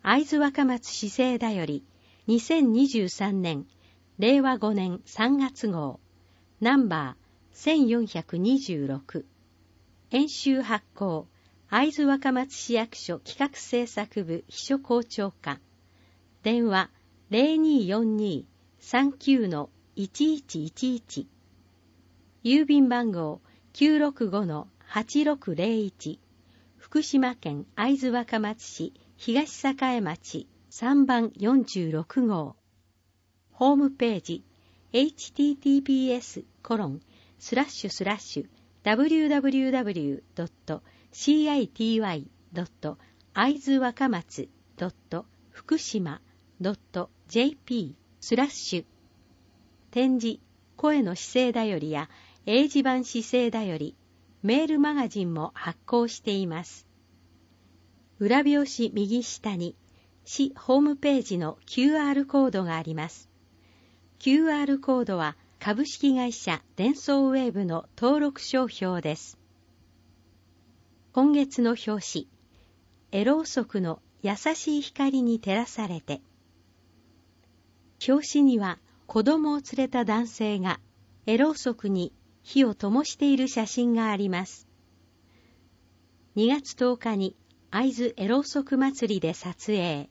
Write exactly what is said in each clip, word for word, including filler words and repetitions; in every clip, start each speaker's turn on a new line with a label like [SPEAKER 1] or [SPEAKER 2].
[SPEAKER 1] 会津若松市政だよりにせんにじゅうさんねんれいわごねんさんがつ号ナンバーせんよんひゃくにじゅうろく演習発行会津若松市役所企画制作部秘書校長課電話 ゼロにーよんにーさんきゅうのいちいちいちいち 郵便番号 きゅうろくごのはちろくゼロいち 福島県会津若松市東栄町さんばんよんじゅうろく号ホームページ エイチティーティーピーエスコロンスラッシュスラッシュダブリューダブリューダブリュードットシーアイティーワイドット会津若松ドット福島ドットジェーピースラッシュ展示声の姿勢だよりや英字版姿勢だよりメールマガジンも発行しています。裏表紙右下に市ホームページの キューアール コードがあります。キューアール コードは株式会社デンソーウェーブの登録商標です。今月の表紙、エローソクの優しい光に照らされて。表紙には子供を連れた男性がエローソクに火を灯している写真があります。にがつとおかに会津エローソク祭りで撮影。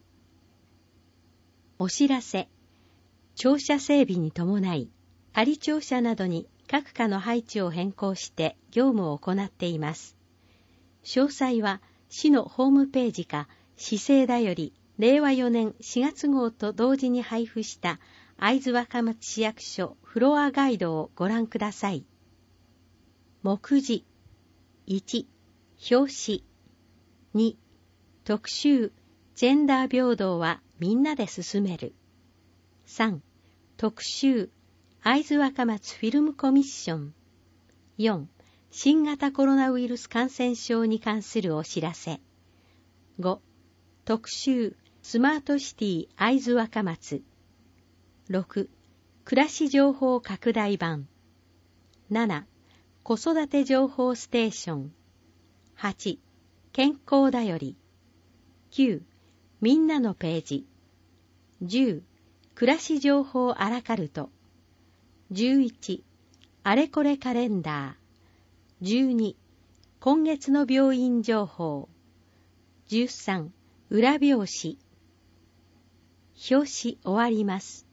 [SPEAKER 1] お知らせ。庁舎整備に伴い、仮庁舎などに各課の配置を変更して業務を行っています。詳細は市のホームページか市政だよりれいわよねんしがつ号と同時に配布した会津若松市役所フロアガイドをご覧ください。目次いち、表紙に、特集ジェンダー平等はみんなで進めるさん、特集会津若松フィルムコミッションよん、新型コロナウイルス感染症に関するお知らせご、特集スマートシティ会津若松ろく、暮らし情報拡大版なな、子育て情報ステーションはち、健康だよりきゅう、みんなのページじゅう、暮らし情報アラカルトじゅういち、あれこれカレンダーじゅうに、今月の病院情報じゅうさん、裏表紙表紙終わります。